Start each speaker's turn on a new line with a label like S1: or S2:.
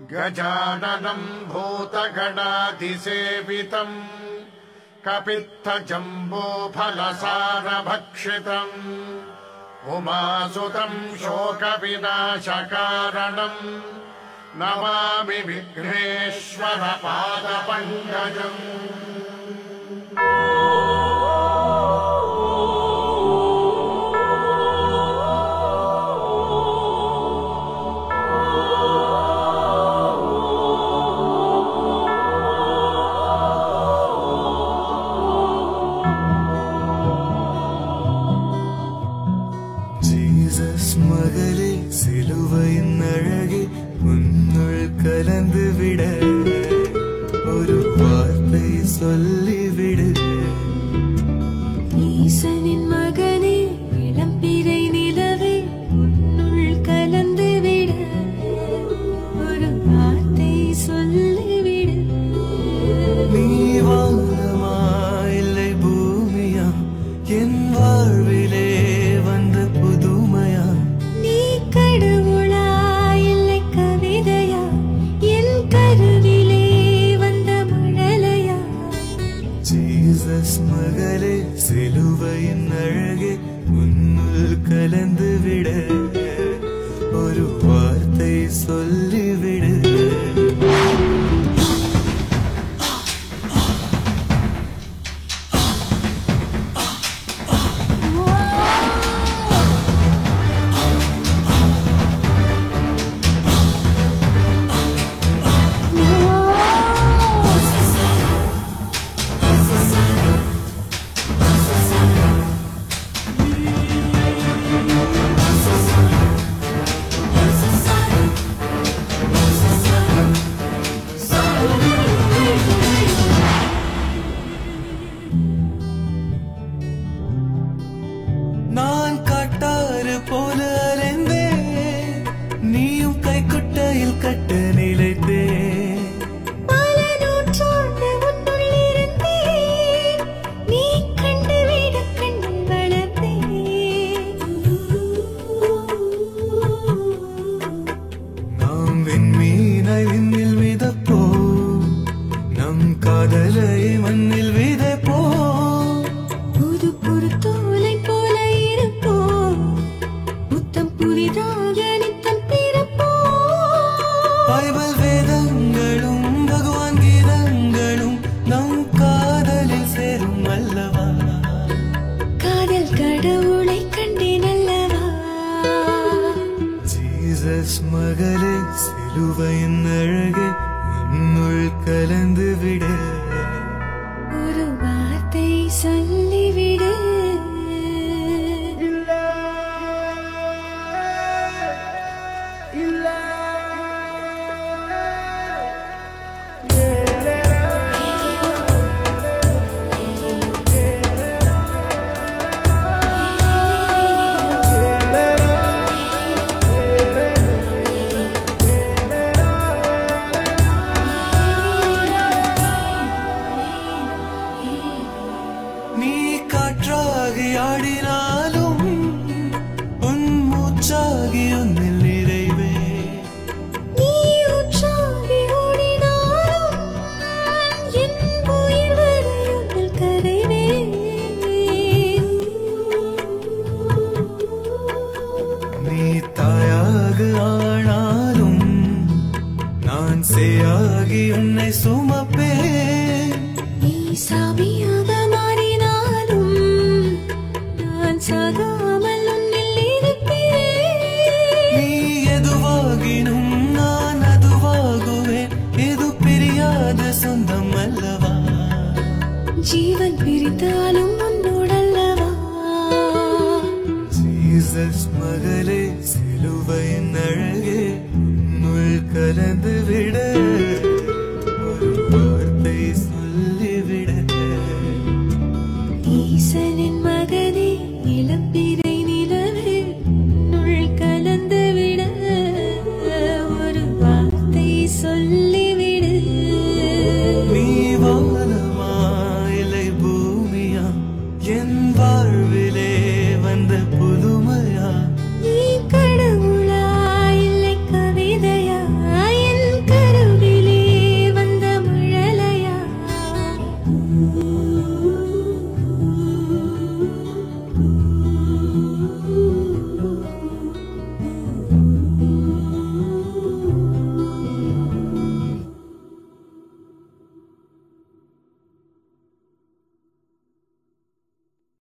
S1: गजाननं भूतगणाधिसेवितं कपित्थजम्बूफलसारभक्षितम् उमासुतं शोकविनाशकारणं नमामि विघ्नेश्वरपादपङ्कजम्।
S2: மகளே சிலுவையின் அழகே உன்னுள் கலந்து விட ஒரு வார்த்தை சொல்லிவிடு.
S3: ஈசனின் மகனே இளம்பிறை நிலவே உன்னுள் கலந்து விட ஒரு வார்த்தை சொல்லிவிடு.
S2: நீ வானமா இல்லை பூமியா என் வாழ்விலே வந்த புதுமையா?
S3: நீ கடவுளா இல்லை கவிதையா என் கருவிலே வந்த மழலையா?
S2: ஜீசஸ் மகளே சிலுவையின் அழகே உன்னுள் கலந்து விட ஒரு வார்த்தை சொல்லிவிடு. நான் காட்டாறு போல அலைந்தே நீயும் கைக்குட்டையில் கட்ட நிலைத்தே.
S3: பல நூற்றாண்டு உன்னுள் இருந்தேன் நீ கண்டுவிட கண்ணில் வளர்ந்தேன்.
S2: நாம் விண்மீனாய் விண்ணில் மிதப்போ நம் காதலை மண்ணில் விதைப்போ.
S3: புது புது தோலை போல இருப்போம் புத்தம் புதிதாக நித்தம் பிறப்போம்.
S2: பைபிள் வேதங்களும் பகவான் கீதங்களும் நம் காதலில் சேரும் அல்லவா?
S3: காதல் கடவுளை கண்டேன் அல்லவா?
S2: ஜீசஸ் மகளே சிலுவையின் அழகே உன்னுள் கலந்து விட
S3: ஒரு வார்த்தை சொல்லிவிடு.
S2: நீ காற்றாகி ஆடினாலும் உன் மூச்சாகி உன்னில் நிறைவே.
S3: நீ உற்சாகி ஓடினாலும் என் உயிர் வரை உன்னில் கரைவேன்.
S2: நீ தாயாக ஆனாலும் நான் சேயாகி உன்னை சுமப்பேன்.
S3: நீ சாமியாக மாறினாலும் நான் சாகாமல் உன்னில் இருப்பேன்.
S2: நீ எதுவாகினும் நான் அதுவாகுவேன். இது பிரியாத சொந்தம் அல்லவா?
S3: ஜீவன் பிரித்தாலும் உன்னோடல்லவா?
S2: ஜீசஸ் மகளே சிலுவையின் அழகே உன்னுள் கலந்து விட